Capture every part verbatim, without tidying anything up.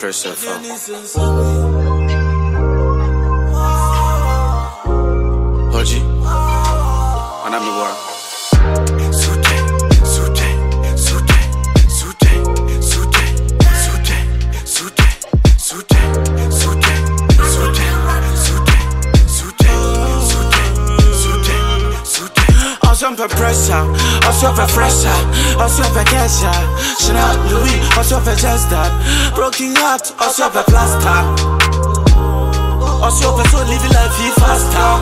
pressure from. Hoji, Anamibora. Sute, sute, sute, sute, sute, sute, sute, sute, sute, sute, sute, sute, sute. Also for pressure, also for fresher, also for casher. Chanel Louis, also for just that. Broken heart, also for plaster. Also for so living life he faster.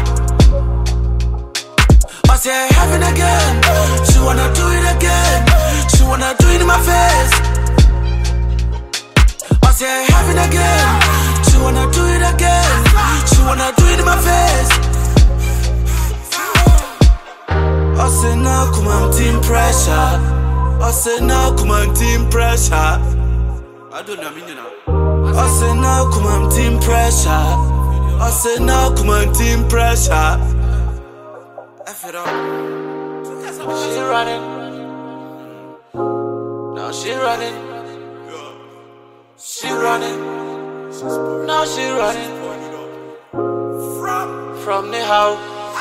I say heaven again, she wanna do it again, she wanna do it in my face. I say heaven again, she wanna do it again, she wanna do it in my face. I say now come on team pressure, I say now come on team pressure. I don't know mean now. I say now come on team pressure, I say now come on team pressure. F it up. She running. Now she running. She running. Now she running. From from the house.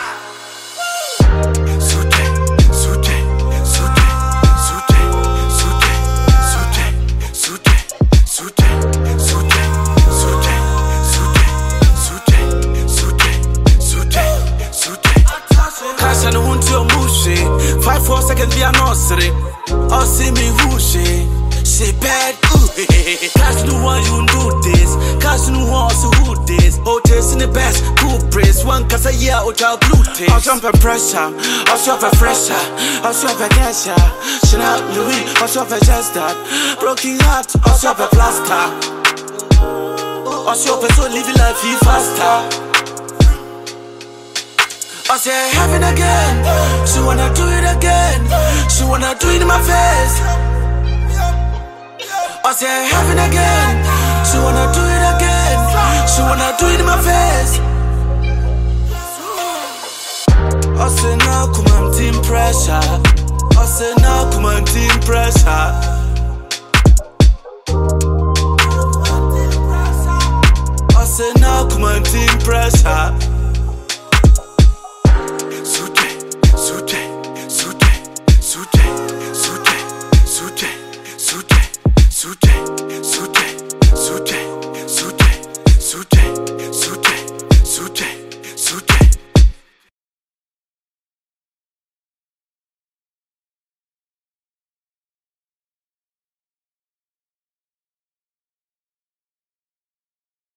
Sute, sute, sute, sute, sute, sute, sute, sute, sute, sute, sute, sute, sute, sute. Cash and won't your mushy. Five four seconds, we are nursery. Or see me whooshy. She bad, ooh. Cash no one you do this. Cash no one so who this. Oh, tasting the best, cool praise. One cause a year, oh, child blue taste. I'll jump and pressure. I'll shop a fresher. I'll shop a casher. Chanel Louis, I'll shop a just that. Broken heart, I'll shop a plaster. I'll shop a so living life he faster. I say heaven again, she wanna do it again, she wanna do it in my face. I say heaven again, she wanna do it again, she wanna do it in my face. I say now come on team